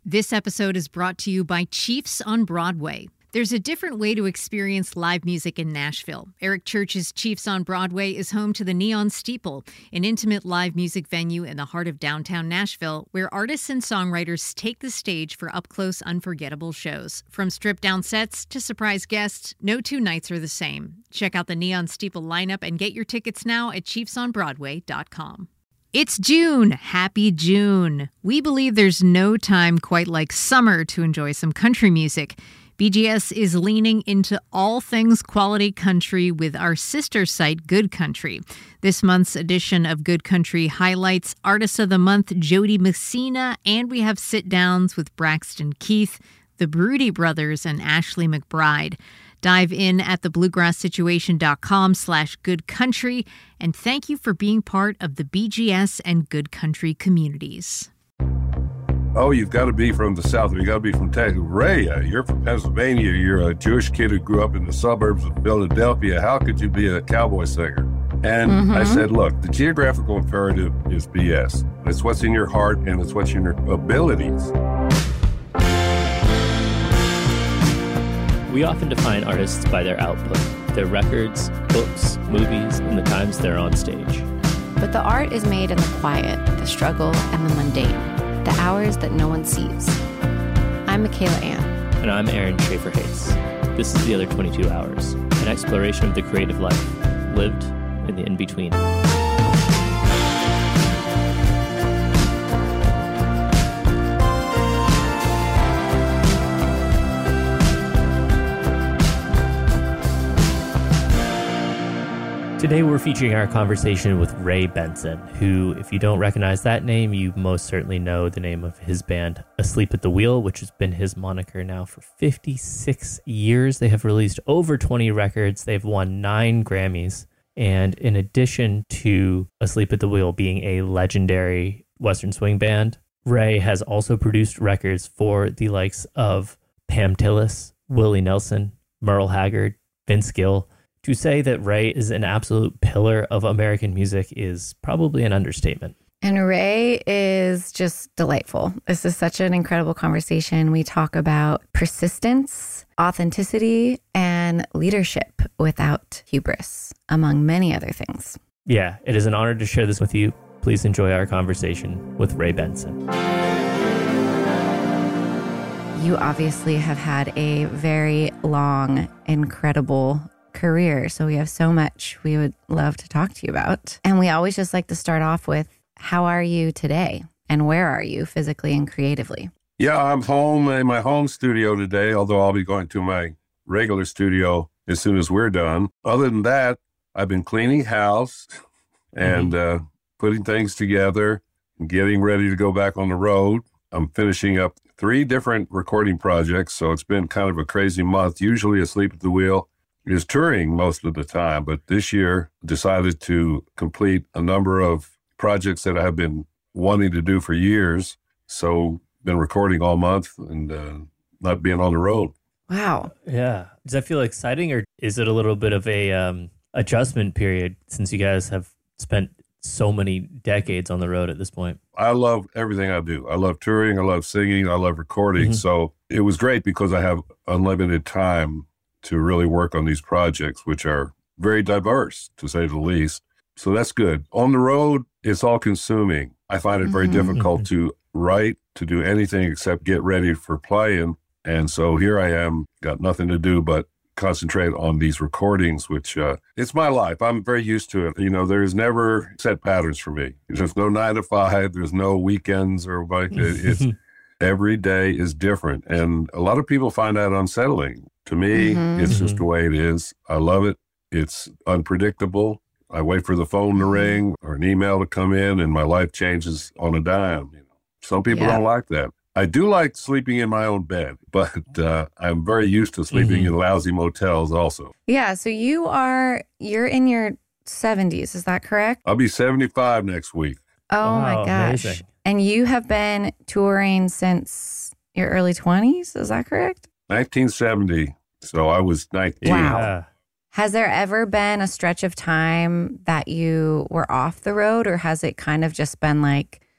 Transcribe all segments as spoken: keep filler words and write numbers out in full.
This episode is brought to you by Chiefs on Broadway. There's a different way to experience live music in Nashville. Eric Church's Chiefs on Broadway is home to the Neon Steeple, an intimate live music venue in the heart of downtown Nashville, where artists and songwriters take the stage for up-close, unforgettable shows. From stripped-down sets to surprise guests, no two nights are the same. Check out the Neon Steeple lineup and get your tickets now at chiefs on broadway dot com. It's June. Happy June. We believe there's no time quite like summer to enjoy some country music. B G S is leaning into all things quality country with our sister site, Good Country. This month's edition of Good Country highlights Artist of the Month Jody Messina, and we have sit-downs with Braxton Keith, the Broody Brothers, and Ashley McBride. Dive in at thebluegrasssituation.com slash good country, and thank you for being part of the B G S and Good Country communities. Oh, you've got to be from the South. You've got to be from Texas. Ray, uh, you're from Pennsylvania. You're a Jewish kid who grew up in the suburbs of Philadelphia. How could you be a cowboy singer? And mm-hmm. I said, look, the geographical imperative is B S. It's what's in your heart and it's what's in your abilities. We often define artists by their output, their records, books, movies, and the times they're on stage. But the art is made in the quiet, the struggle, and the mundane. The hours that no one sees. I'm Michaela Ann. And I'm Aaron Schaefer-Hayes. This is The Other twenty-two Hours, an exploration of the creative life, lived in the in-between. Today we're featuring our conversation with Ray Benson, who, if you don't recognize that name, you most certainly know the name of his band, Asleep at the Wheel, which has been his moniker now for fifty-six years. They have released over twenty records. They've won nine Grammys. And in addition to Asleep at the Wheel being a legendary Western swing band, Ray has also produced records for the likes of Pam Tillis, Willie Nelson, Merle Haggard, Vince Gill. To say that Ray is an absolute pillar of American music is probably an understatement. And Ray is just delightful. This is such an incredible conversation. We talk about persistence, authenticity, and leadership without hubris, among many other things. Yeah, it is an honor to share this with you. Please enjoy our conversation with Ray Benson. You obviously have had a very long, incredible career. So we have so much we would love to talk to you about. And we always just like to start off with, how are you today? And where are you physically and creatively? Yeah, I'm home in my home studio today, although I'll be going to my regular studio as soon as we're done. Other than that, I've been cleaning house and mm-hmm. uh, putting things together and getting ready to go back on the road. I'm finishing up three different recording projects, so it's been kind of a crazy month. Usually Asleep at the Wheel is touring most of the time, but this year decided to complete a number of projects that I have been wanting to do for years. So been recording all month and uh, not being on the road. Wow. Yeah. Does that feel exciting, or is it a little bit of a um, adjustment period since you guys have spent so many decades on the road at this point? I love everything I do. I love touring. I love singing. I love recording. Mm-hmm. So it was great because I have unlimited time to really work on these projects, which are very diverse, to say the least. So that's good. On the road, it's all consuming. I find it very mm-hmm. difficult to write, to do anything except get ready for playing. And so here I am, got nothing to do but concentrate on these recordings, which uh, it's my life. I'm very used to it. You know, there's never set patterns for me. There's no nine to five. There's no weekends or like it's every day is different. And a lot of people find that unsettling. To me, mm-hmm. it's just the way it is. I love it. It's unpredictable. I wait for the phone to ring or an email to come in, and my life changes on a dime. You know, some people yeah. don't like that. I do like sleeping in my own bed, but uh, I'm very used to sleeping mm-hmm. in lousy motels also. Yeah, so you are, you're in your seventies, is that correct? I'll be seventy-five next week. Oh wow, my gosh. Amazing. And you have been touring since your early twenties, is that correct? nineteen seventy. So I was nineteen. Wow. Yeah. Has there ever been a stretch of time that you were off the road, or has it kind of just been like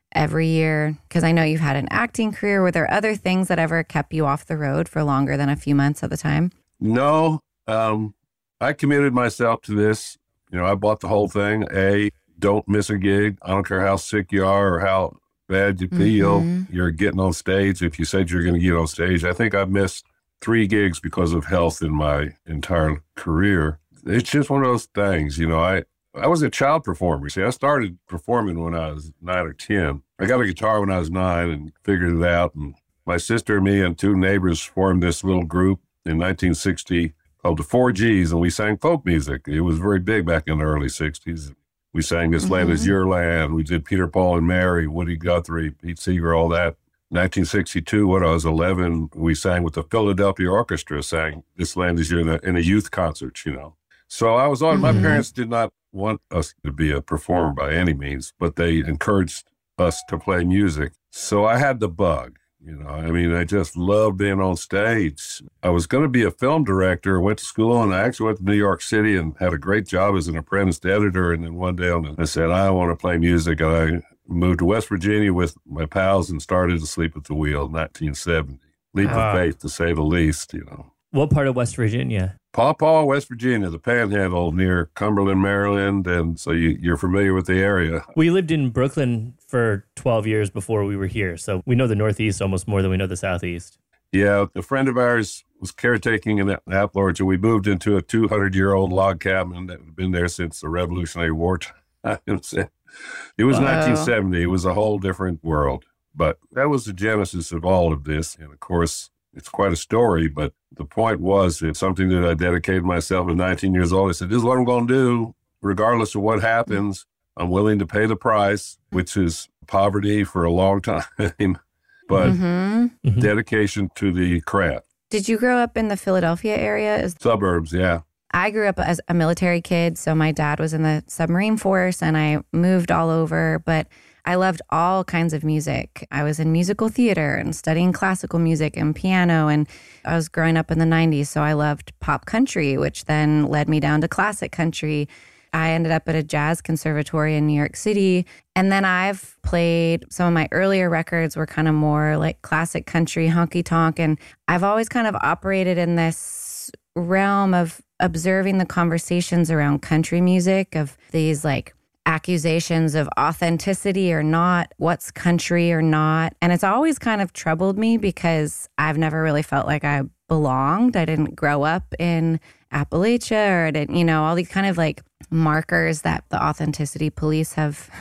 every year? Because I know you've had an acting career. Were there other things that ever kept you off the road for longer than a few months at the time? No, um, I committed myself to this. You know, I bought the whole thing. A, don't miss a gig. I don't care how sick you are or how bad you feel. Mm-hmm. You're getting on stage. If you said you're going to get on stage, I think I've missed three gigs because of health in my entire career. It's just one of those things, you know, I, I was a child performer. See, I started performing when I was nine or ten. I got a guitar when I was nine and figured it out. And my sister and me and two neighbors formed this little group in nineteen sixty called the Four G's, and we sang folk music. It was very big back in the early sixties. We sang This mm-hmm. Land Is Your Land. We did Peter, Paul, and Mary, Woody Guthrie, Pete Seeger, all that. nineteen sixty-two, when I was eleven, we sang with the Philadelphia Orchestra, sang This Land Is Your Land in a youth concert, you know. So I was on, mm-hmm. my parents did not want us to be a performer by any means, but they encouraged us to play music. So I had the bug, you know. I mean, I just loved being on stage. I was going to be a film director, went to school, and I actually went to New York City and had a great job as an apprentice editor. And then one day I said, I want to play music. And I moved to West Virginia with my pals and started to Sleep at the Wheel in nineteen seventy. Leap wow. of faith, to say the least, you know. What part of West Virginia? Paw Paw, West Virginia, the Panhandle near Cumberland, Maryland. And so you, you're familiar with the area. We lived in Brooklyn for twelve years before we were here. So we know the Northeast almost more than we know the Southeast. Yeah, a friend of ours was caretaking in the apple orchard. We moved into a two hundred year old log cabin that had been there since the Revolutionary War time. It was wow. nineteen seventy. It was a whole different world. But that was the genesis of all of this. And of course, it's quite a story. But the point was, it's something that I dedicated myself at nineteen years old. I said, this is what I'm going to do. Regardless of what happens, I'm willing to pay the price, which is poverty for a long time. But mm-hmm. dedication to the craft. Did you grow up in the Philadelphia area? Is- Suburbs, yeah. I grew up as a military kid, so my dad was in the submarine force and I moved all over, but I loved all kinds of music. I was in musical theater and studying classical music and piano, and I was growing up in the nineties, so I loved pop country, which then led me down to classic country. I ended up at a jazz conservatory in New York City, and then I've played, some of my earlier records were kind of more like classic country, honky tonk, and I've always kind of operated in this realm of observing the conversations around country music, of these like accusations of authenticity or not, what's country or not. And it's always kind of troubled me because I've never really felt like I belonged. I didn't grow up in Appalachia, or I didn't, you know, all these kind of like markers that the authenticity police have,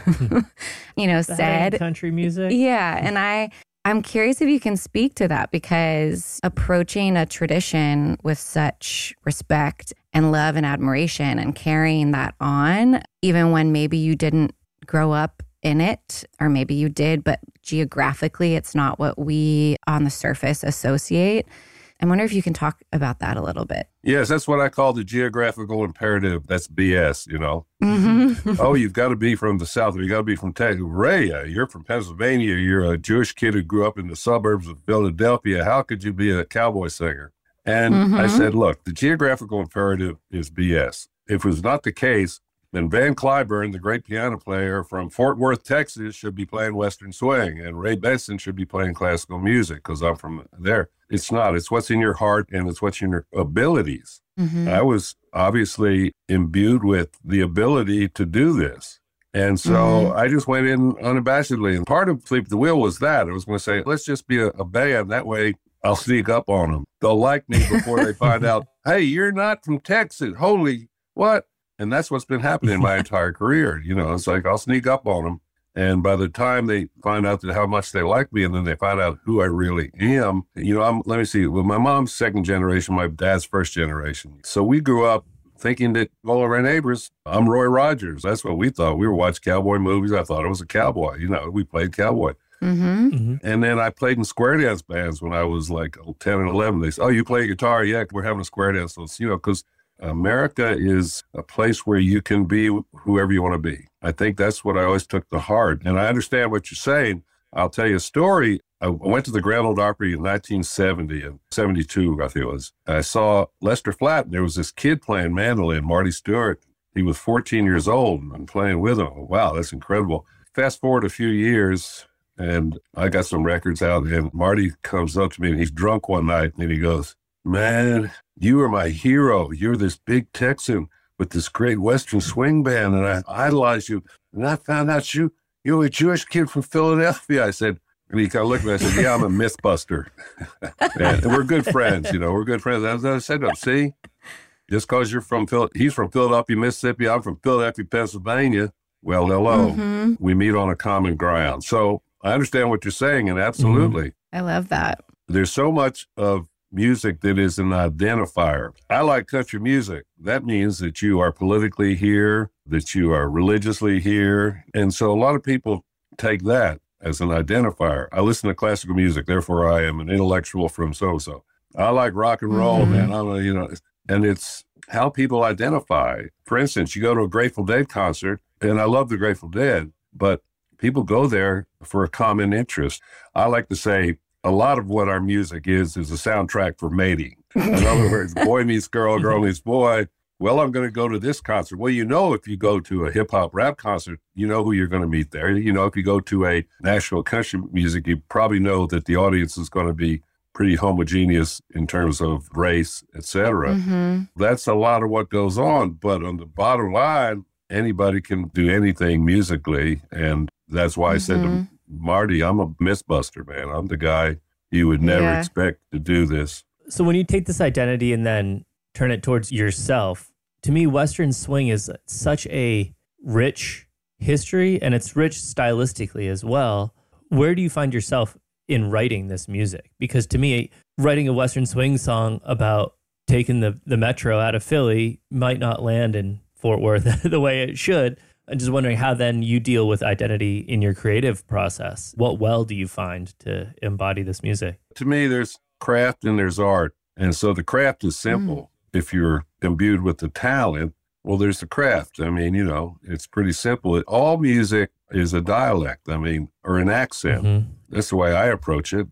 you know, said. Country music. Yeah. And I, I'm curious if you can speak to that, because approaching a tradition with such respect and love and admiration and carrying that on, even when maybe you didn't grow up in it, or maybe you did, but geographically it's not what we on the surface associate. I wonder if you can talk about that a little bit. Yes, that's what I call the geographical imperative. That's B S, you know. Mm-hmm. Oh, you've got to be from the South, or you got to be from Texas. Ray, uh, you're from Pennsylvania. You're a Jewish kid who grew up in the suburbs of Philadelphia. How could you be a cowboy singer? And mm-hmm. I said, look, the geographical imperative is B S. If it was not the case, then Van Cliburn, the great piano player from Fort Worth, Texas, should be playing Western swing, and Ray Benson should be playing classical music, because I'm from there. It's not. It's what's in your heart, and it's what's in your abilities. Mm-hmm. I was obviously imbued with the ability to do this. And so mm-hmm. I just went in unabashedly. And part of Sleep at the Wheel was that. I was going to say, let's just be a, a band. That way I'll sneak up on them. They'll like me before they find out, hey, you're not from Texas. Holy, what? And that's what's been happening my entire career. You know, it's like I'll sneak up on them. And by the time they find out that how much they like me, and then they find out who I really am, you know, I'm, let me see. Well, my mom's second generation, my dad's first generation. So we grew up thinking that all of our neighbors, I'm Roy Rogers. That's what we thought. We were watching cowboy movies. I thought I was a cowboy. You know, we played cowboy. Mm-hmm. Mm-hmm. And then I played in square dance bands when I was like ten and eleven. They said, oh, you play guitar? Yeah, we're having a square dance. So it's, you know, because America is a place where you can be whoever you want to be. I think that's what I always took to heart. And I understand what you're saying. I'll tell you a story. I went to the Grand Ole Opry in nineteen seventy and seventy-two, I think it was. I saw Lester Flatt, and there was this kid playing mandolin, Marty Stewart. He was fourteen years old, and I'm playing with him. Wow, that's incredible. fast forward a few years, and I got some records out, and Marty comes up to me, and he's drunk one night, and he goes, man, you are my hero. You're this big Texan with this great Western swing band, and I idolize you. And I found out you, you're a Jewish kid from Philadelphia. I said, and he kind of looked at me, I said, yeah, I'm a Mythbuster. and, and we're good friends, you know, we're good friends. As I said to him, see, just because you're from, Phil- he's from Philadelphia, Mississippi, I'm from Philadelphia, Pennsylvania. Well, hello, mm-hmm. we meet on a common ground. So I understand what you're saying, and absolutely. Mm-hmm. I love that. There's so much of music that is an identifier. I like country music. That means that you are politically here, that you are religiously here. And so a lot of people take that as an identifier. I listen to classical music, therefore I am an intellectual from so-so. I like rock and roll, mm-hmm. man. I'm a, you know, and it's how people identify. For instance, you go to a Grateful Dead concert, and I love the Grateful Dead, but people go there for a common interest. I like to say a lot of what our music is is a soundtrack for mating. In other words, boy meets girl, girl meets boy. Well, I'm going to go to this concert. Well, you know, if you go to a hip hop rap concert, you know who you're going to meet there. You know, if you go to a Nashville country music, you probably know that the audience is going to be pretty homogeneous in terms of race, et cetera. Mm-hmm. That's a lot of what goes on. But on the bottom line, anybody can do anything musically. And that's why I mm-hmm. said to Marty, I'm a Mythbuster, man. I'm the guy you would never yeah. expect to do this. So when you take this identity and then turn it towards yourself, to me, Western swing is such a rich history, and it's rich stylistically as well. Where do you find yourself in writing this music? Because to me, writing a Western swing song about taking the, the metro out of Philly might not land in Fort Worth the way it should. I'm just wondering how then you deal with identity in your creative process. What well do you find to embody this music? To me, there's craft and there's art. And so the craft is simple. Mm. If you're imbued with the talent, well, there's the craft. I mean, you know, it's pretty simple. All music is a dialect, I mean, or an accent. Mm-hmm. That's the way I approach it.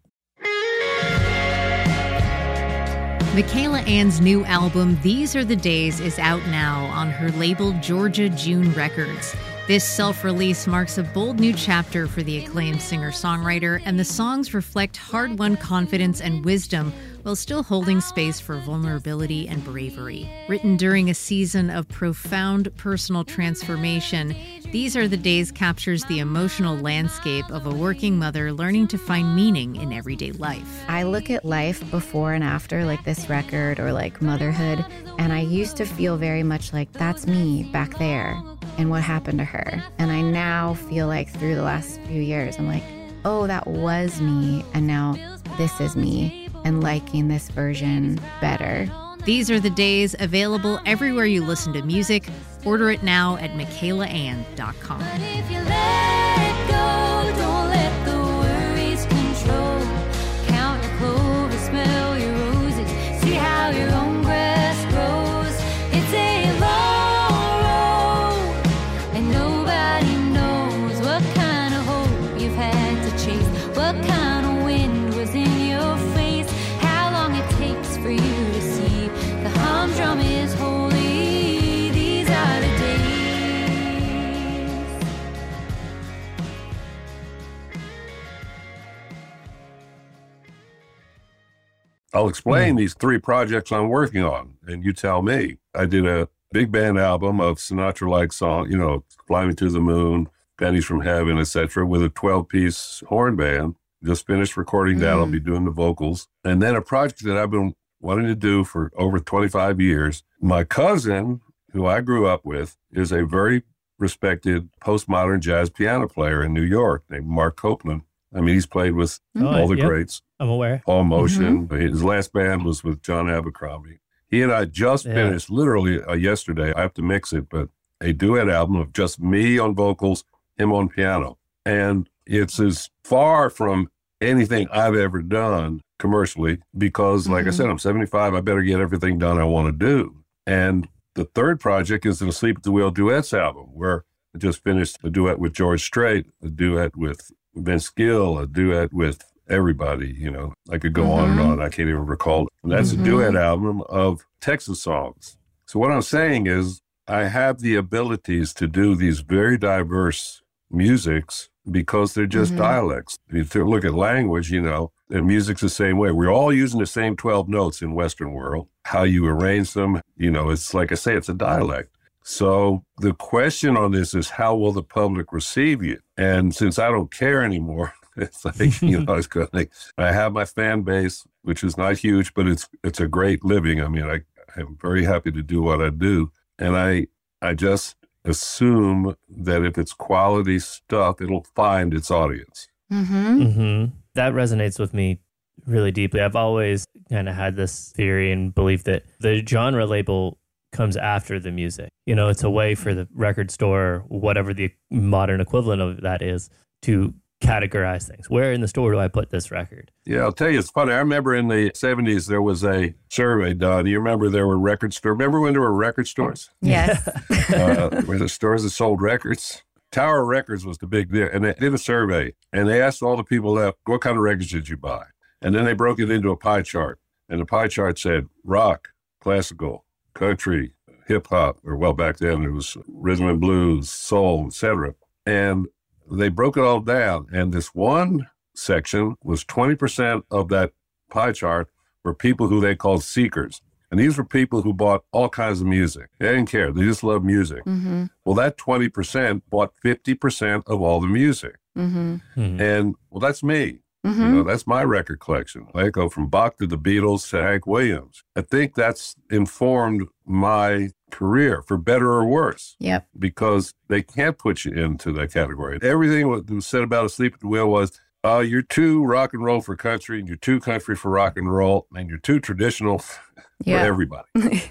Michaela Anne's new album, These Are the Days, is out now on her label Georgia June Records. This self-release marks a bold new chapter for the acclaimed singer-songwriter, and the songs reflect hard-won confidence and wisdom while still holding space for vulnerability and bravery. Written during a season of profound personal transformation, These Are the Days captures the emotional landscape of a working mother learning to find meaning in everyday life. I look at life before and after, like this record or like motherhood, and I used to feel very much like that's me back there and what happened to her. And I now feel like through the last few years, I'm like, oh, that was me, and now this is me, and liking this version better. These Are the Days, available everywhere you listen to music. Order it now at michaela anne dot com. But if you let go, don't let the worries control. Count your clover, smell your roses, see how your own grass grows. It's a long road, and nobody knows what kind of hope you've had to chase, what kind of wind was in your face, how long it takes for you to see the humdrum is holy. These are the days. I'll explain mm. these three projects I'm working on, and you tell me. I did a big band album of Sinatra-like song, you know, Fly Me to the Moon, Pennies from Heaven, et cetera, with a twelve-piece horn band. Just finished recording that. Mm. I'll be doing the vocals. And then a project that I've been wanting to do for over twenty-five years. My cousin, who I grew up with, is a very respected postmodern jazz piano player in New York named Mark Copeland. I mean, he's played with oh, all the yep. greats. I'm aware. Paul Motion. Mm-hmm. His last band was with John Abercrombie. He and I just yeah. finished, literally uh, yesterday, I have to mix it, but a duet album of just me on vocals, him on piano. And it's as far from anything I've ever done commercially because, like mm-hmm. I said, I'm seventy-five. I better get everything done I want to do. And the third project is an Asleep at the Wheel duets album, where I just finished a duet with George Strait, a duet with Vince Gill, a duet with everybody. You know, I could go mm-hmm. on and on. I can't even recall. And that's mm-hmm. a duet album of Texas songs. So what I'm saying is I have the abilities to do these very diverse musics because they're just Mm-hmm. dialects. If you look at language, you know, and music's the same way. We're all using the same twelve notes in Western world. How you arrange them, you know, it's like I say, it's a dialect. So the question on this is, how will the public receive you? And since I don't care anymore, it's like, you know, it's kind of like, I have my fan base, which is not huge, but it's it's a great living. I mean, I, I'm very happy to do what I do. And I I just assume that if it's quality stuff, it'll find its audience. Mm-hmm. hmm That resonates with me really deeply. I've always kind of had this theory and belief that the genre label comes after the music. You know, it's a way for the record store, whatever the modern equivalent of that is, to categorize things. Where in the store do I put this record? Yeah, I'll tell you, it's funny. I remember in the seventies, there was a survey done. You remember there were record stores? Remember when there were record stores? Yes. uh, where the stores that sold records? Tower Records was the big deal. And they did a survey, and they asked all the people left, what kind of records did you buy? And then they broke it into a pie chart. And the pie chart said rock, classical, country, hip-hop, or well, back then it was rhythm and blues, soul, et cetera. And they broke it all down, and this one section was twenty percent of that pie chart were people who they called seekers. And these were people who bought all kinds of music. They didn't care. They just loved music. Mm-hmm. Well, that twenty percent bought fifty percent of all the music. Mm-hmm. Mhm. And, well, that's me. Mm-hmm. You know, that's my record collection. I go from Bach to the Beatles to Hank Williams. I think that's informed my career, for better or worse, Yep. because they can't put you into that category. Everything what was said about Asleep at the Wheel was, uh, you're too rock and roll for country, and you're too country for rock and roll, and you're too traditional for Yeah. everybody.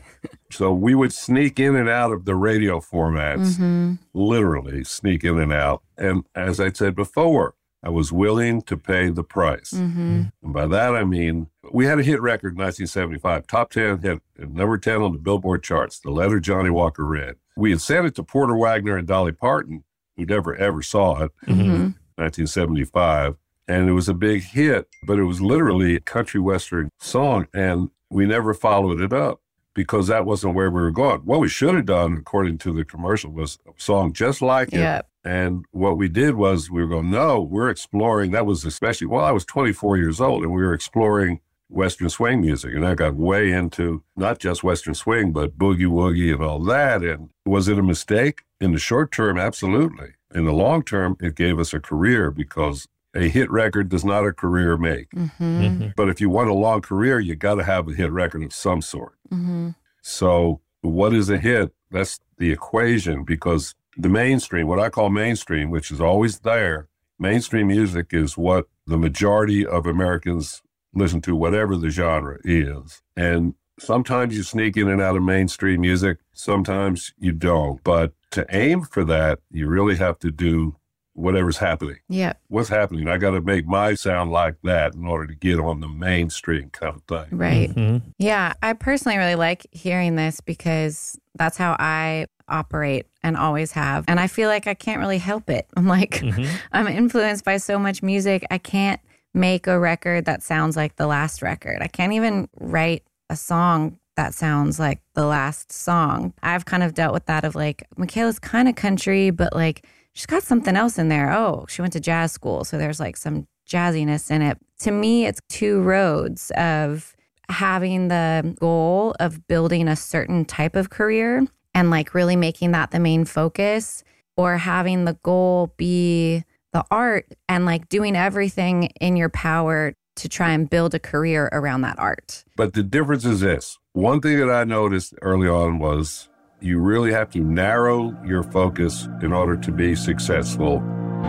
So we would sneak in and out of the radio formats, Mm-hmm. literally sneak in and out. And as I said before, I was willing to pay the price. Mm-hmm. And by that, I mean, we had a hit record in nineteen seventy-five, top ten hit, number ten on the Billboard charts, The Letter Johnny Walker Read. We had sent it to Porter Wagner and Dolly Parton, who never ever saw it, Mm-hmm. nineteen seventy-five. And it was a big hit, but it was literally a country western song. And we never followed it up because that wasn't where we were going. What we should have done, according to the commercial, was a song just like it. Yep. And what we did was we were going, no, we're exploring. That was especially, well, I was twenty-four years old and we were exploring Western swing music. And I got way into not just Western swing, but boogie woogie and all that. And was it a mistake? In the short term, absolutely. In the long term, it gave us a career because a hit record does not a career make. Mm-hmm. Mhm. But if you want a long career, you got to have a hit record of some sort. Mm-hmm. So what is a hit? That's the equation, because the mainstream, what I call mainstream, which is always there, mainstream music is what the majority of Americans listen to, whatever the genre is. And sometimes you sneak in and out of mainstream music, sometimes you don't. But to aim for that, you really have to do whatever's happening. Yep. What's happening? I got to make my sound like that in order to get on the mainstream kind of thing. Right. Mhm. Yeah, I personally really like hearing this because that's how I operate and always have. And I feel like I can't really help it. I'm like, Mhm. I'm influenced by so much music. I can't make a record that sounds like the last record. I can't even write a song that sounds like the last song. I've kind of dealt with that of like, Michaela's kind of country, but like, she's got something else in there. Oh, she went to jazz school. So there's like some jazziness in it. To me, it's two roads of having the goal of building a certain type of career and like really making that the main focus, or having the goal be the art and like doing everything in your power to try and build a career around that art. But the difference is this. One thing that I noticed early on was you really have to narrow your focus in order to be successful.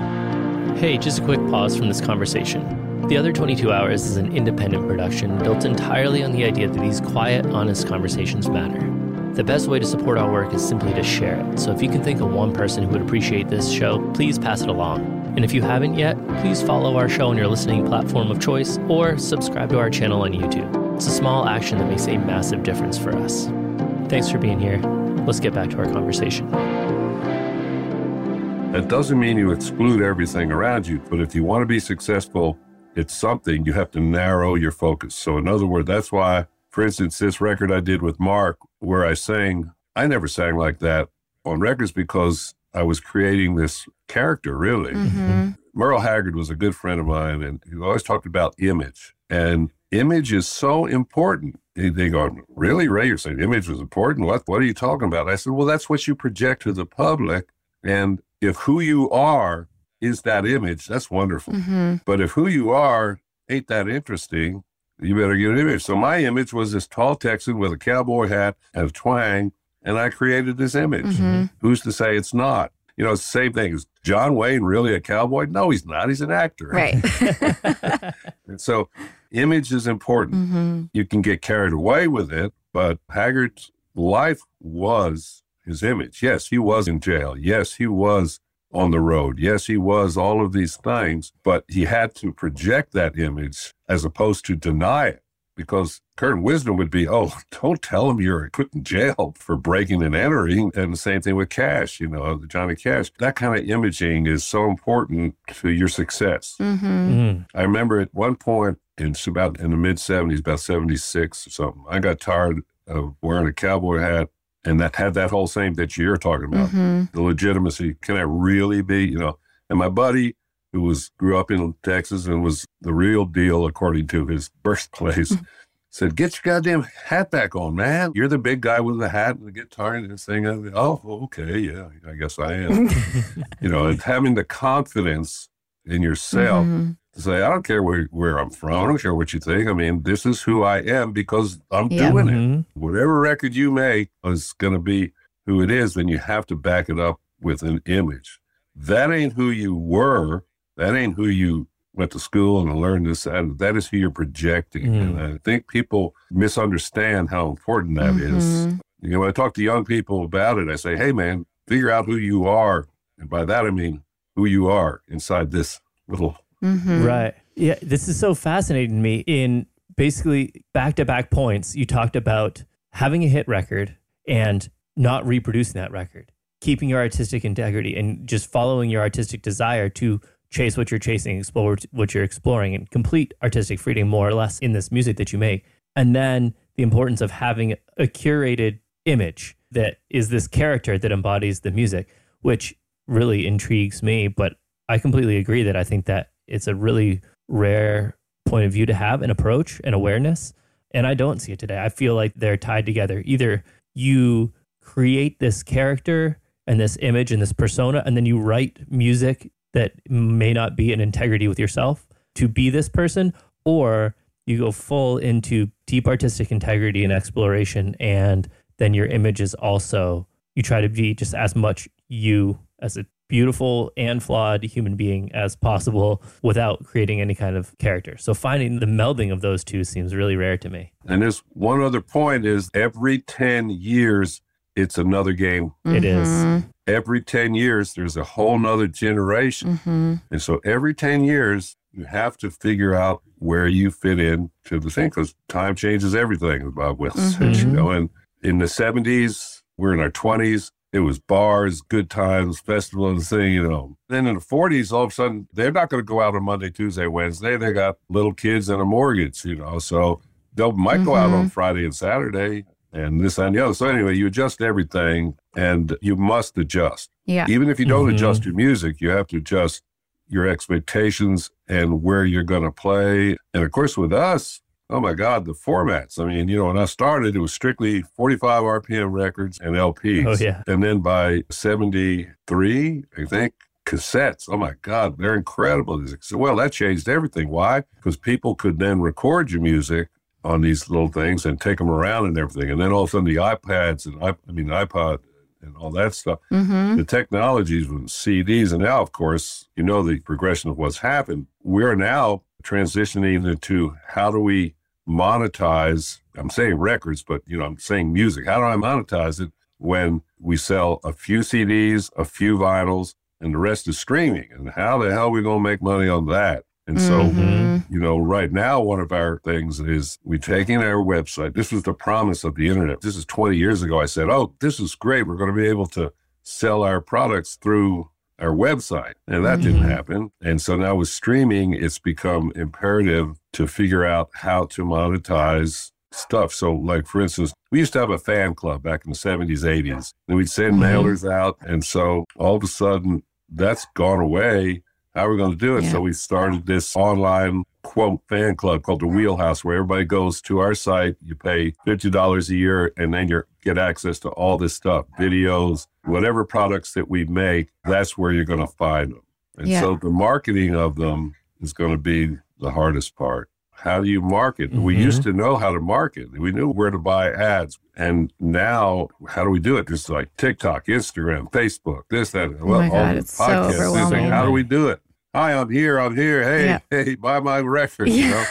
Hey, just a quick pause from this conversation. The Other twenty-two Hours is an independent production built entirely on the idea that these quiet, honest conversations matter. The best way to support our work is simply to share it. So if you can think of one person who would appreciate this show, please pass it along. And if you haven't yet, please follow our show on your listening platform of choice or subscribe to our channel on YouTube. It's a small action that makes a massive difference for us. Thanks for being here. Let's get back to our conversation. That doesn't mean you exclude everything around you, but if you want to be successful at something, you have to narrow your focus. So in other words, that's why, for instance, this record I did with Mark, where I sang, I never sang like that on records because I was creating this character, really. Mm-hmm. Merle Haggard was a good friend of mine, and he always talked about image. And image is so important. They, they go, really, Ray? You're saying image was important? What, what are you talking about? I said, well, that's what you project to the public. And if who you are is that image, that's wonderful. Mm-hmm. But if who you are ain't that interesting, you better get an image. So my image was this tall Texan with a cowboy hat and a twang, and I created this image. Mm-hmm. Who's to say it's not? You know, it's the same thing. Is John Wayne really a cowboy? No, he's not. He's an actor. Right. And so image is important. Mm-hmm. You can get carried away with it, but Haggard's life was his image. Yes, he was in jail. Yes, he was on the road. Yes, he was all of these things, but he had to project that image as opposed to deny it, because current wisdom would be, oh, don't tell him you're put in jail for breaking and entering. And the same thing with Cash, you know, Johnny Cash. That kind of imaging is so important to your success. Mm-hmm. Mm. I remember at one point, it's about in the mid seventies, about seventy-six or something, I got tired of wearing a cowboy hat. And that had that whole same that you're talking about, Mm-hmm. the legitimacy. Can I really be, you know? And my buddy, who was grew up in Texas and was the real deal according to his birthplace, said, "Get your goddamn hat back on, man. You're the big guy with the hat and the guitar and this thing." And, oh, okay, yeah, I guess I am. You know, and having the confidence in yourself. Mm-hmm. To say, I don't care where, where I'm from. I don't care what you think. I mean, this is who I am because I'm Yeah. doing Mhm. it. Whatever record you make is going to be who it is, then you have to back it up with an image. That ain't who you were. That ain't who you went to school and learned this. And that is who you're projecting. Mm. And I think people misunderstand how important that is. Mhm. You know, when I talk to young people about it, I say, hey, man, figure out who you are. And by that, I mean who you are inside this little... Mm-hmm. Right. Yeah. This is so fascinating to me. In basically back to back points, you talked about having a hit record and not reproducing that record, keeping your artistic integrity and just following your artistic desire to chase what you're chasing, explore what you're exploring, and complete artistic freedom, more or less, in this music that you make. And then the importance of having a curated image that is this character that embodies the music, which really intrigues me. But I completely agree that I think that it's a really rare point of view to have, an approach and awareness. And I don't see it today. I feel like they're tied together. Either you create this character and this image and this persona, and then you write music that may not be in integrity with yourself to be this person, or you go full into deep artistic integrity and exploration, and then your image is also, you try to be just as much you as a beautiful and flawed human being as possible without creating any kind of character. So finding the melding of those two seems really rare to me. And there's one other point is every ten years, it's another game. It is. Mm-hmm. Every ten years, there's a whole nother generation. Mm-hmm. And so every ten years, you have to figure out where you fit in to the thing, because time changes everything, as Bob Wills said, you Mhm. know. And in the seventies, we're in our twenties. It was bars, good times, festival and thing, you know. Then in the forties, all of a sudden, they're not going to go out on Monday, Tuesday, Wednesday. They got little kids and a mortgage, you know. So they might go out Mhm. on Friday and Saturday and this and the other. So anyway, you adjust everything and you must adjust. Yeah. Even if you don't Mhm. adjust your music, you have to adjust your expectations and where you're going to play. And of course, with us, oh my God, the formats. I mean, you know, when I started, it was strictly forty-five R P M records and L Ps. Oh, yeah. And then by seventy-three, I think, cassettes. Oh my God, they're incredible. So, well, that changed everything. Why? Because people could then record your music on these little things and take them around and everything. And then all of a sudden the iPads and I, I mean, iPod and all that stuff, Mm-hmm. the technologies with C Ds. And now, of course, you know, the progression of what's happened. We're now transitioning into how do we monetize, I'm saying records, but, you know, I'm saying music. How do I monetize it when we sell a few C Ds, a few vinyls, and the rest is streaming? And how the hell are we going to make money on that? And so, Mhm. you know, right now, one of our things is we taking our website. This was the promise of the internet. This is twenty years ago. I said, oh, this is great. We're going to be able to sell our products through our website. And that didn't Mhm. happen. And so now with streaming, it's become imperative to figure out how to monetize stuff. So like, for instance, we used to have a fan club back in the seventies, eighties, and we'd send Mhm. mailers out. And so all of a sudden that's gone away. How are we going to do it? Yeah. So we started this online quote fan club called the Wheelhouse, where everybody goes to our site. You pay fifty dollars a year, and then you get access to all this stuff, videos, whatever products that we make. That's where you're going to find them. And Yeah. so the marketing of them is going to be the hardest part. How do you market? We Mhm. used to know how to market. We knew where to buy ads. And now, how do we do it? Just like TikTok, Instagram, Facebook, this, that. Well, my all God, the it's so podcasts, this, overwhelming. how do we do it? Hi, I'm here. I'm here. Hey, Yeah. hey, buy my record. You know?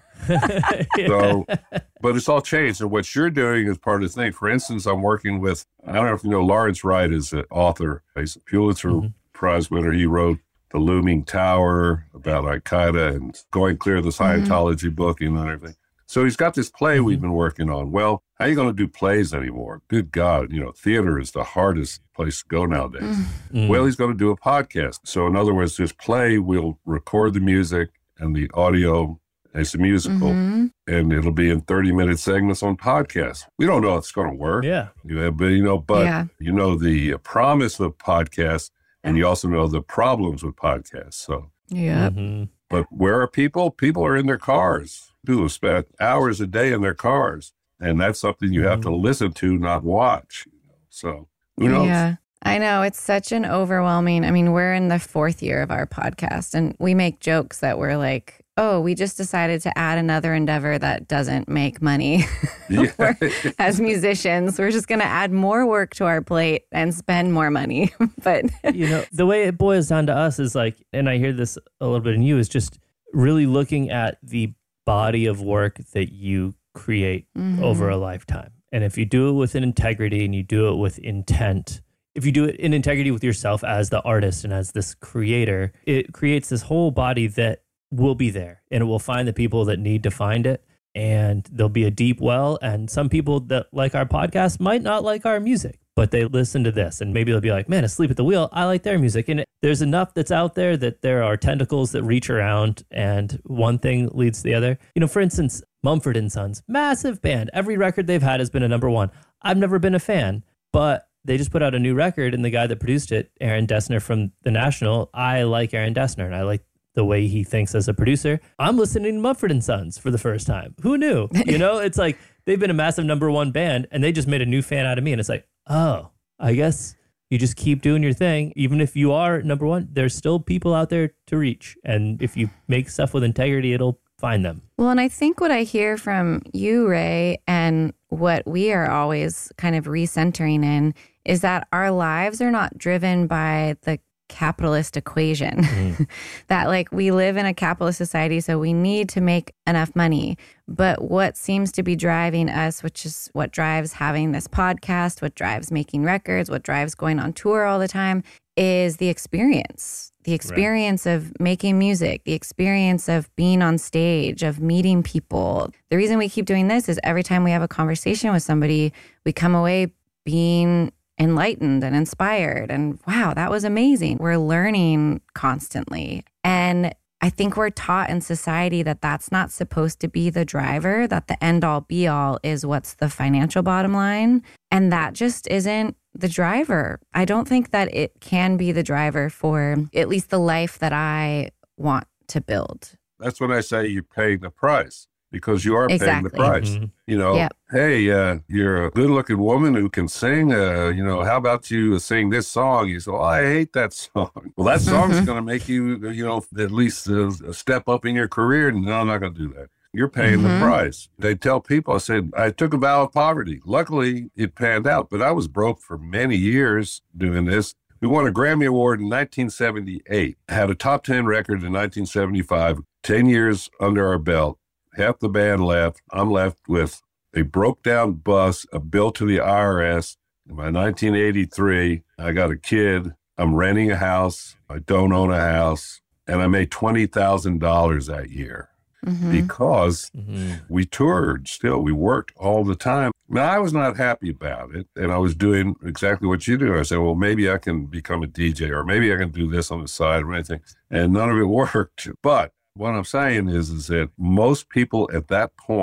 So, but it's all changed. And what you're doing is part of the thing. For instance, I'm working with, I don't know if you know, Lawrence Wright is an author. He's a Pulitzer Mhm. Prize winner. He wrote The Looming Tower about Al-Qaeda and Going Clear, the Scientology book, and everything. So he's got this play we've been working on. Well, how are you going to do plays anymore? Good God, you know, theater is the hardest place to go nowadays. Mm. Well, he's going to do a podcast. So in other words, this play, we'll record the music and the audio as a musical, Mhm. and it'll be in thirty-minute segments on podcasts. We don't know if it's going to work. yeah. Yeah, but you know, but Yeah. you know the promise of podcasts, and you also know the problems with podcasts. So, Yep. Mhm. but where are people? People are in their cars. People spend hours a day in their cars, and that's something you have to listen to, not watch. So, who knows? Yeah. I know. It's such an overwhelming. I mean, we're in the fourth year of our podcast, and we make jokes that we're like, oh, we just decided to add another endeavor that doesn't make money. Yeah. We're- as musicians, we're just going to add more work to our plate and spend more money. But You know, the way it boils down to us is like, and I hear this a little bit in you, is just really looking at the body of work that you create Mhm. over a lifetime. And if you do it with an integrity and you do it with intent, if you do it in integrity with yourself as the artist and as this creator, it creates this whole body that will be there, and it will find the people that need to find it. And there'll be a deep well. And some people that like our podcast might not like our music, but they listen to this and maybe they'll be like, man, Asleep at the Wheel, I like their music. And there's enough that's out there that there are tentacles that reach around and one thing leads to the other. You know, for instance, Mumford and Sons, massive band. Every record they've had has been a number one. I've never been a fan, but they just put out a new record, and the guy that produced it, Aaron Dessner from The National, I like Aaron Dessner and I like the way he thinks as a producer. I'm listening to Mumford and Sons for the first time. Who knew? You know, it's like they've been a massive number one band and they just made a new fan out of me. And it's like, oh, I guess you just keep doing your thing. Even if you are number one, there's still people out there to reach. And if you make stuff with integrity, it'll find them. Well, and I think what I hear from you, Ray, and what we are always kind of recentering in is that our lives are not driven by the capitalist equation. Mm. That like we live in a capitalist society, so we need to make enough money. But what seems to be driving us, which is what drives having this podcast, what drives making records, what drives going on tour all the time, is the experience. The experience of making music, the experience of being on stage, of meeting people. The reason we keep doing this is every time we have a conversation with somebody, we come away being enlightened and inspired. And wow, that was amazing. We're learning constantly. And I think we're taught in society that that's not supposed to be the driver, that the end all be all is what's the financial bottom line. And that just isn't the driver. I don't think that it can be the driver for at least the life that I want to build. That's when I say you're paying the price, because you are paying Exactly. the price. Mhm. You know, Yep. hey, uh, you're a good-looking woman who can sing. Uh, you know, how about you sing this song? You say, oh, I hate that song. Well, that song's Mhm. going to make you, you know, at least uh, a step up in your career. No, I'm not going to do that. You're paying Mhm. the price. They tell people, I said, I took a vow of poverty. Luckily, it panned out, but I was broke for many years doing this. We won a Grammy Award in nineteen seventy-eight, had a top ten record in nineteen seventy-five, ten years under our belt. Half the band left. I'm left with a broke down bus, a bill to the I R S. By nineteen eighty-three, I got a kid. I'm renting a house. I don't own a house. And I made twenty thousand dollars that year Mhm. because Mhm. we toured still. We worked all the time. Now, I was not happy about it. And I was doing exactly what you do. I said, well, maybe I can become a D J, or maybe I can do this on the side or anything. And none of it worked. But what I'm saying is, is that most people at that point,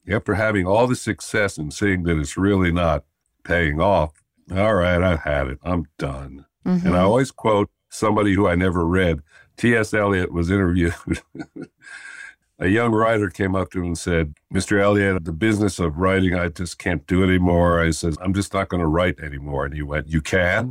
after having all the success and seeing that it's really not paying off, all right, I've had it. I'm done. Mm-hmm. And I always quote somebody who I never read. T S. Eliot was interviewed. A young writer came up to him and said, Mister Eliot, the business of writing, I just can't do it anymore. I said, I'm just not going to write anymore. And he went, you can?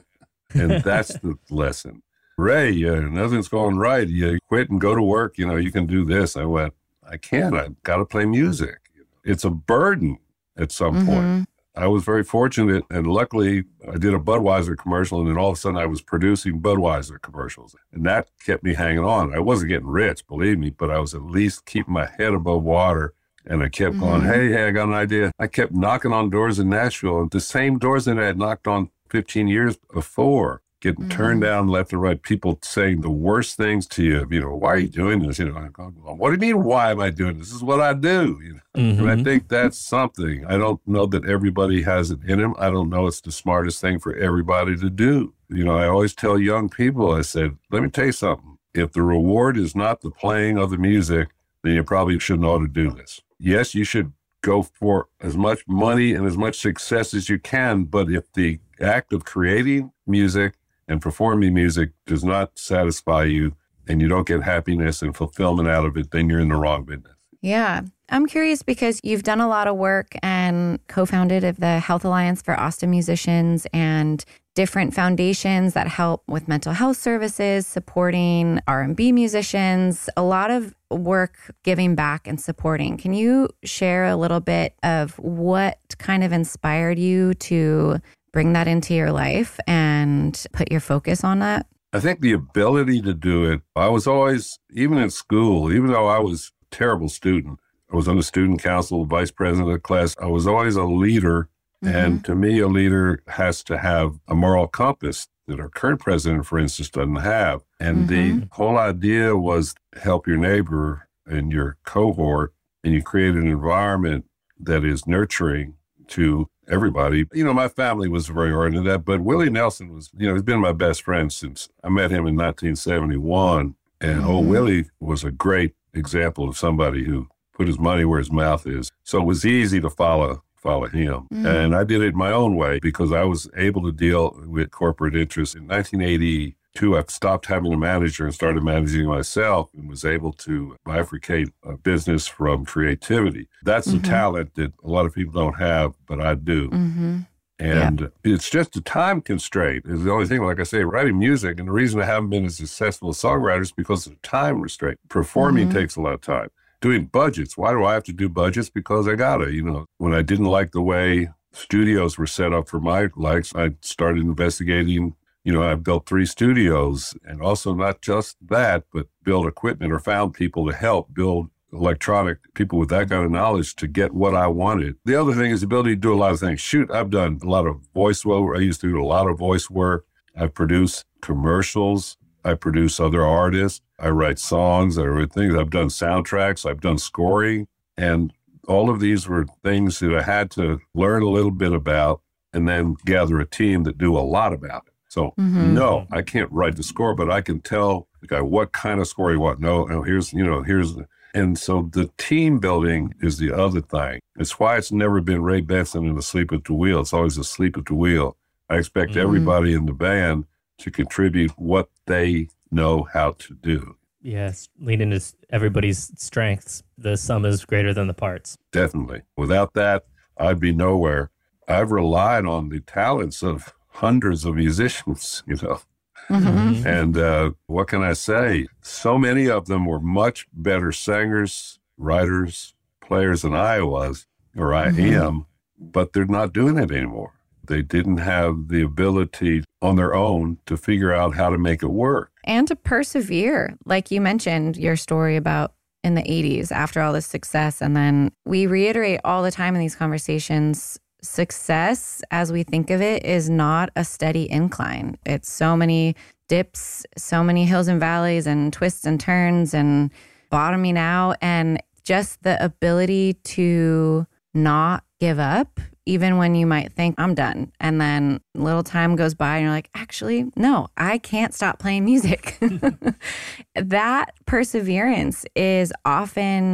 And that's the lesson. Ray, uh, nothing's going right. You quit and go to work. You know, you can do this. I went, I can't. I've got to play music. It's a burden at some mm-hmm. point. I was very fortunate, and luckily I did a Budweiser commercial, and then all of a sudden I was producing Budweiser commercials. And that kept me hanging on. I wasn't getting rich, believe me, but I was at least keeping my head above water. And I kept mm-hmm. going, hey, hey, I got an idea. I kept knocking on doors in Nashville, and the same doors that I had knocked on fifteen years before, getting mm-hmm. turned down left and right, people saying the worst things to you. You know, why are you doing this? You know, I go, what do you mean, why am I doing this? This is what I do. You know? Mm-hmm. And I think that's something. I don't know that everybody has it in them. I don't know it's the smartest thing for everybody to do. You know, I always tell young people, I said, let me tell you something. If the reward is not the playing of the music, then you probably shouldn't ought to do this. Yes, you should go for as much money and as much success as you can, but if the act of creating music and performing music does not satisfy you and you don't get happiness and fulfillment out of it, then you're in the wrong business. Yeah. I'm curious because you've done a lot of work and co-founded of the Health Alliance for Austin Musicians and different foundations that help with mental health services, supporting R and B musicians, a lot of work giving back and supporting. Can you share a little bit of what kind of inspired you to bring that into your life and put your focus on that? I think the ability to do it, I was always, even in school, even though I was a terrible student, I was on the student council, vice president of the class, I was always a leader. Mm-hmm. And to me, a leader has to have a moral compass that our current president, for instance, doesn't have. And mm-hmm. the whole idea was help your neighbor and your cohort, and you create an environment that is nurturing to everybody. You know, my family was very oriented to that, but Willie Nelson was, you know, he's been my best friend since I met him in nineteen seventy-one. And mm-hmm. old Willie was a great example of somebody who put his money where his mouth is. So it was easy to follow follow him. Mm-hmm. And I did it my own way because I was able to deal with corporate interests. In nineteen eighty-two, I stopped having a manager and started managing myself and was able to bifurcate a business from creativity. That's mm-hmm. a talent that a lot of people don't have, but I do. Mm-hmm. And yep. it's just a time constraint is the only thing. Like I say, writing music, and the reason I haven't been as successful as songwriters is because of the time restraint. Performing mm-hmm. takes a lot of time. Doing budgets. Why do I have to do budgets? Because I gotta, you know. When I didn't like the way studios were set up for my likes, I started investigating. You know, I built three studios, and also not just that, but build equipment or found people to help build electronic, people with that kind of knowledge to get what I wanted. The other thing is the ability to do a lot of things. Shoot, I've done a lot of voice work. I used to do a lot of voice work. I've produced commercials. I produce other artists. I write songs. I write things. I've done soundtracks. I've done scoring. And all of these were things that I had to learn a little bit about and then gather a team that do a lot about it. So, mm-hmm. no, I can't write the score, but I can tell the guy what kind of score you want. No, no, here's, you know, here's the, and so the team building is the other thing. It's why it's never been Ray Benson and asleep at the wheel. It's always asleep at the wheel. I expect mm-hmm. everybody in the band to contribute what they know how to do. Yes, lean into everybody's strengths. The sum is greater than the parts. Definitely. Without that, I'd be nowhere. I've relied on the talents of hundreds of musicians, you know. Mm-hmm. And uh, what can I say? So many of them were much better singers, writers, players than I was, or I mm-hmm. am, but they're not doing it anymore. They didn't have the ability on their own to figure out how to make it work. And to persevere. Like you mentioned, your story about in the eighties, after all this success. And then we reiterate all the time in these conversations, success, as we think of it, is not a steady incline. It's so many dips, so many hills and valleys and twists and turns and bottoming out. And just the ability to not give up, even when you might think, I'm done. And then a little time goes by and you're like, actually, no, I can't stop playing music. That perseverance is often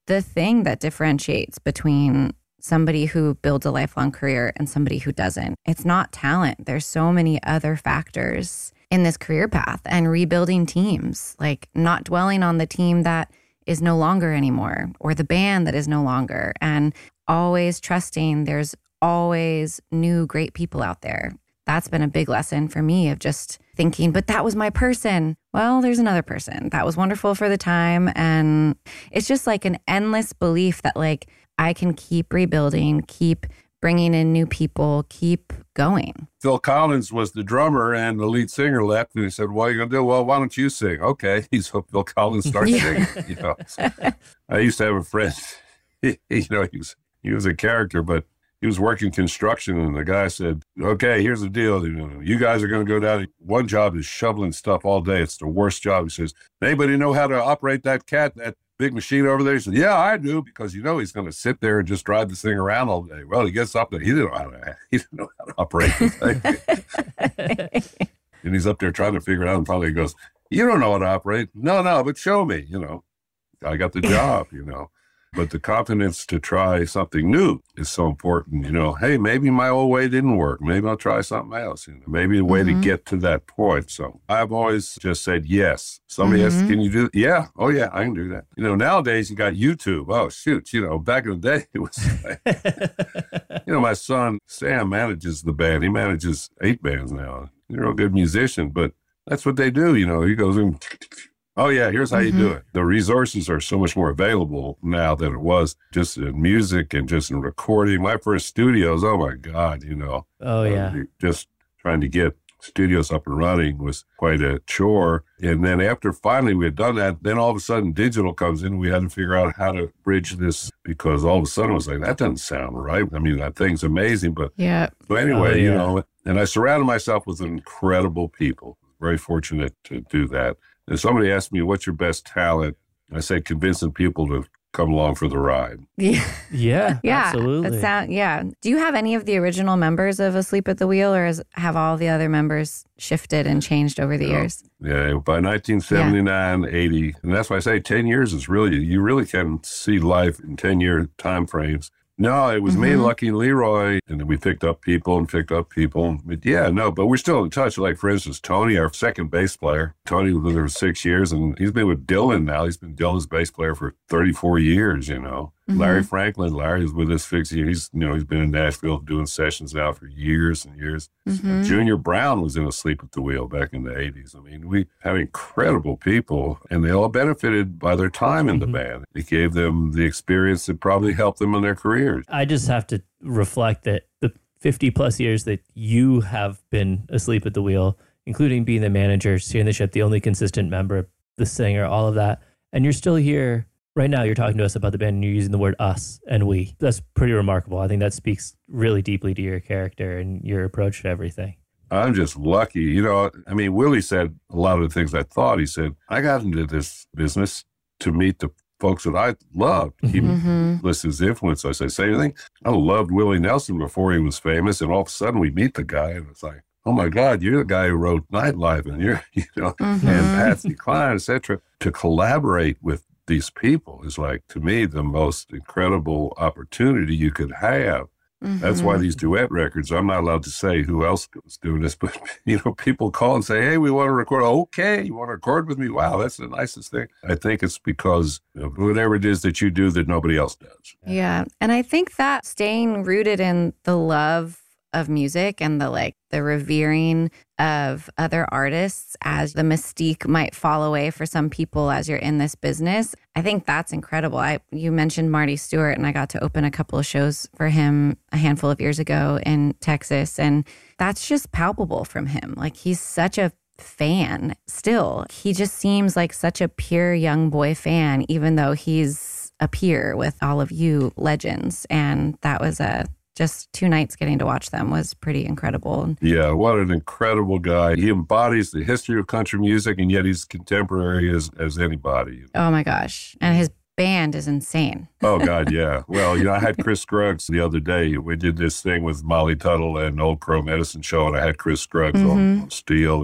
the thing that differentiates between somebody who builds a lifelong career and somebody who doesn't. It's not talent. There's so many other factors in this career path, and rebuilding teams, like not dwelling on the team that is no longer anymore or the band that is no longer, and always trusting there's always new great people out there. That's been a big lesson for me of just thinking, but that was my person. Well, there's another person. That was wonderful for the time. And it's just like an endless belief that like I can keep rebuilding, keep bringing in new people, keep going. Phil Collins was the drummer and the lead singer left, and he said, what are you going to do? Well, why don't you sing? Okay. So Phil Collins starts Yeah. singing. You know, so I used to have a friend, he, you know, he was, he was a character, but he was working construction, and the guy said, okay, here's the deal. You know, you guys are going to go down. One job is shoveling stuff all day. It's the worst job. He says, anybody know how to operate that cat, that big machine over there? He said, yeah, I do, because you know he's going to sit there and just drive this thing around all day. Well, he gets up there. He didn't know how to, he didn't know how to operate the thing. And he's up there trying to figure it out, and finally he goes, you don't know how to operate. No, no, but show me, you know. I got the job, you know. But the confidence to try something new is so important. You know, hey, maybe my old way didn't work. Maybe I'll try something else. You know, maybe a way Mm-hmm. to get to that point. So I've always just said yes. Somebody Mm-hmm. asks, can you do it? Yeah. Oh, yeah, I can do that. You know, nowadays you got YouTube. Oh, shoot. You know, back in the day, it was like, you know, my son, Sam, manages the band. He manages eight bands now. He's a real good musician, but that's what they do. You know, he goes in. Oh, yeah, here's how you do it. The resources are so much more available now than it was just in music and just in recording. My first studios, oh, my God, you know. Oh, yeah. Uh, just trying to get studios up and running was quite a chore. And then after finally we had done that, then all of a sudden digital comes in. We had to figure out how to bridge this, because all of a sudden it was like, that doesn't sound right. I mean, that thing's amazing. But Yeah. so anyway, Oh, you yeah. know, and I surrounded myself with incredible people. Very fortunate to do that. And somebody asked me, what's your best talent? I say, convincing people to come along for the ride. Yeah. Yeah, Yeah. absolutely. That sound, yeah. Do you have any of the original members of Asleep at the Wheel, or is, have all the other members shifted and changed over the No. years? Yeah, by nineteen seventy-nine, eighty, and that's why I say ten years is really, you really can see life in ten-year time frames. No, it was me and Mhm. Lucky and Leroy, and then we picked up people and picked up people. But yeah, no, but we're still in touch. Like, for instance, Tony, our second bass player. Tony was there for six years, and he's been with Dylan now. He's been Dylan's bass player for thirty-four years, you know. Mhm. Larry Franklin, Larry was with us six years. He's, you know, he's been in Nashville doing sessions now for years and years. Mhm. Junior Brown was in Asleep at the Wheel back in the eighties. I mean, we have incredible people, and they all benefited by their time in the Mhm. band. It gave them the experience that probably helped them in their careers. I just have to reflect that the fifty plus years that you have been asleep at the wheel, including being the manager, steering the ship, the only consistent member, the singer, all of that, and you're still here right now. You're talking to us about the band, and you're using the word us and we. That's pretty remarkable. I think that speaks really deeply to your character and your approach to everything. I'm just lucky. You know, I mean, Willie said a lot of the things I thought. He said, I got into this business to meet the folks that I loved. He Mhm. lists his influence. I say, same thing. I loved Willie Nelson before he was famous, and all of a sudden we meet the guy, and it's like, oh my God, you're the guy who wrote Nightlife, and you're, you know, Mhm. and Patsy Cline, et cetera. To collaborate with these people is like, to me, the most incredible opportunity you could have. That's why Mhm. these duet records, I'm not allowed to say who else was doing this, but, you know, people call and say, hey, we want to record. Okay, you want to record with me? Wow, that's the nicest thing. I think it's because of whatever it is that you do that nobody else does. Yeah. And I think that staying rooted in the love of music and the like the revering of other artists, as the mystique might fall away for some people as you're in this business, I think that's incredible. I you mentioned Marty Stewart, and I got to open a couple of shows for him a handful of years ago in Texas, and that's just palpable from him. Like, he's such a fan still. He just seems like such a pure young boy fan, even though he's a peer with all of you legends. And that was a just two nights getting to watch them was pretty incredible. Yeah, what an incredible guy. He embodies the history of country music, and yet he's contemporary as, as anybody. Oh my gosh. And his band is insane. Oh, God, yeah. Well, you know, I had Chris Scruggs the other day. We did this thing with Molly Tuttle and Old Crow Medicine Show, and I had Chris Scruggs on, Mhm. on steel, and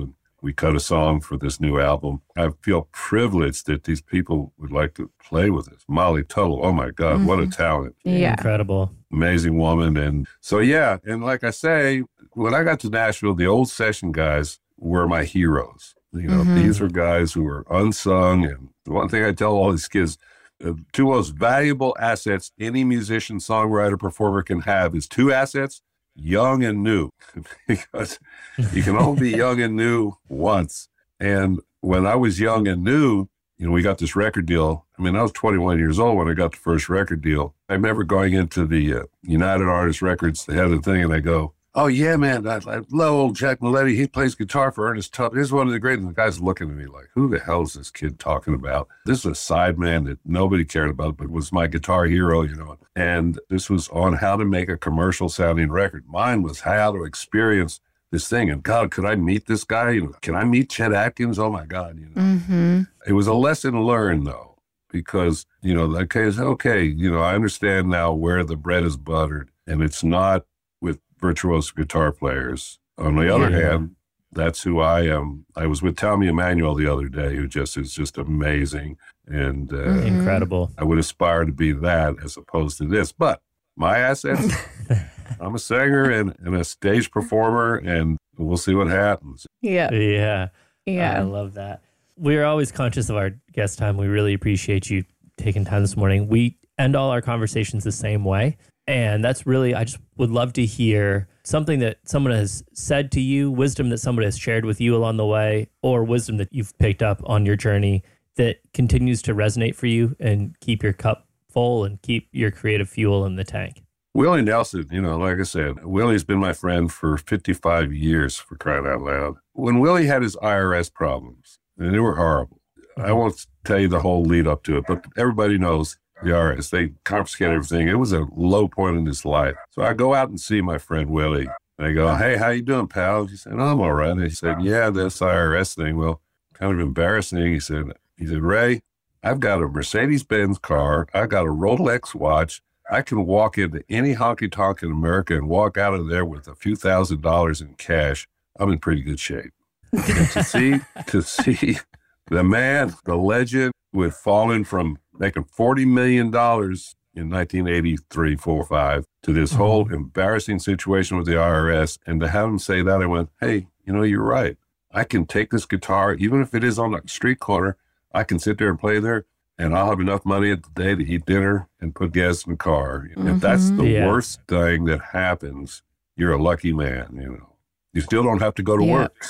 we cut a song for this new album. I feel privileged that these people would like to play with us. Molly Tuttle, oh my God, mm-hmm. what a talent. Yeah. Incredible. Amazing woman. And so, yeah, and like I say, when I got to Nashville, the old session guys were my heroes. You know, mm-hmm. these are guys who were unsung. And the one thing I tell all these kids, the two most valuable assets any musician, songwriter, performer can have is two assets, young and new, because you can only be young and new once. And when I was young and new, you know, we got this record deal. I mean, I was twenty-one years old when I got the first record deal. I remember going into the uh, United Artists Records, they had a thing, and they go, oh, yeah, man, I, I love old Jack Milletti. He plays guitar for Ernest Tubb. He's one of the great. And the guy's looking at me like, who the hell is this kid talking about? This is a sideman that nobody cared about, but was my guitar hero, you know. And this was on how to make a commercial sounding record. Mine was how to experience this thing. And God, could I meet this guy? You know, can I meet Chet Atkins? Oh, my God. You know, mm-hmm. It was a lesson learned, though, because, you know, okay, it's okay, you know, I understand now where the bread is buttered, and it's not with virtuoso guitar players. On the other yeah. hand, that's who I am. I was with Tommy Emmanuel the other day, who just is just amazing. And uh, mm-hmm. incredible. I would aspire to be that as opposed to this. But my assets, I'm a singer and, and a stage performer, and we'll see what happens. Yeah. Yeah. Yeah. I love that. We're always conscious of our guest time. We really appreciate you taking time this morning. We end all our conversations the same way. And that's really, I just would love to hear something that someone has said to you, wisdom that somebody has shared with you along the way, or wisdom that you've picked up on your journey that continues to resonate for you and keep your cup full and keep your creative fuel in the tank. Willie Nelson, you know, like I said, Willie's been my friend for fifty-five years, for crying out loud. When Willie had his I R S problems, and they were horrible, I won't tell you the whole lead up to it, but everybody knows the I R S. They confiscated everything. It was a low point in his life. So I go out and see my friend Willie. And I go, hey, how you doing, pal? He said, oh, I'm all right. And he said, yeah, this I R S thing, well, kind of embarrassing. He said, he said, Ray, I've got a Mercedes-Benz car. I got a Rolex watch. I can walk into any honky-tonk in America and walk out of there with a few thousand dollars in cash. I'm in pretty good shape. And to see, to see the man, the legend, who had fallen from making forty million dollars in nineteen eighty-three, four, five, to this whole embarrassing situation with the I R S. And to have him say that, I went, hey, you know, you're right. I can take this guitar, even if it is on a street corner, I can sit there and play there, and I'll have enough money at the day to eat dinner and put gas in the car. Mm-hmm. If that's the yeah. worst thing that happens, you're a lucky man, you know. You still don't have to go to yeah. work.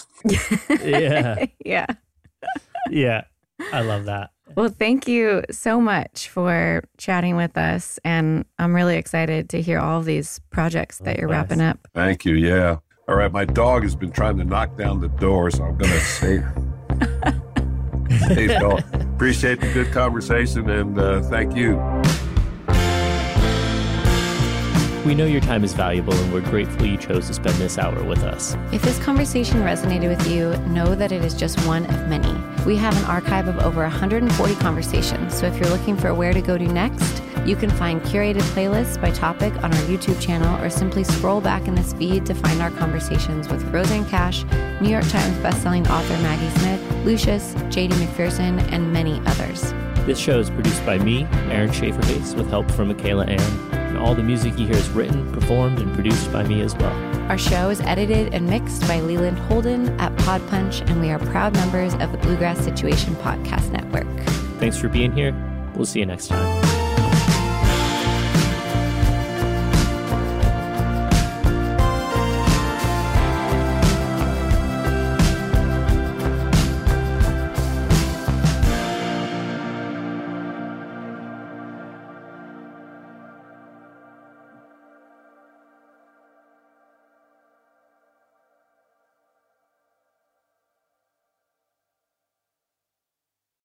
yeah. Yeah. Yeah. I love that. Well, thank you so much for chatting with us. And I'm really excited to hear all of these projects that you're wrapping up. Thank you. Yeah. All right. My dog has been trying to knock down the door, so I'm going to say, hey, Phil, appreciate the good conversation, and uh, thank you. We know your time is valuable, and we're grateful you chose to spend this hour with us. If this conversation resonated with you, know that it is just one of many. We have an archive of over one hundred forty conversations, so if you're looking for where to go to next, you can find curated playlists by topic on our YouTube channel, or simply scroll back in this feed to find our conversations with Roseanne Cash, New York Times bestselling author Maggie Smith, Lucius, J D McPherson, and many others. This show is produced by me, Aaron Schaefer-Hayes, with help from Michaela Ann. And all the music you hear is written, performed, and produced by me as well. Our show is edited and mixed by Leland Holden at Pod Punch, and we are proud members of the Bluegrass Situation Podcast Network. Thanks for being here. We'll see you next time.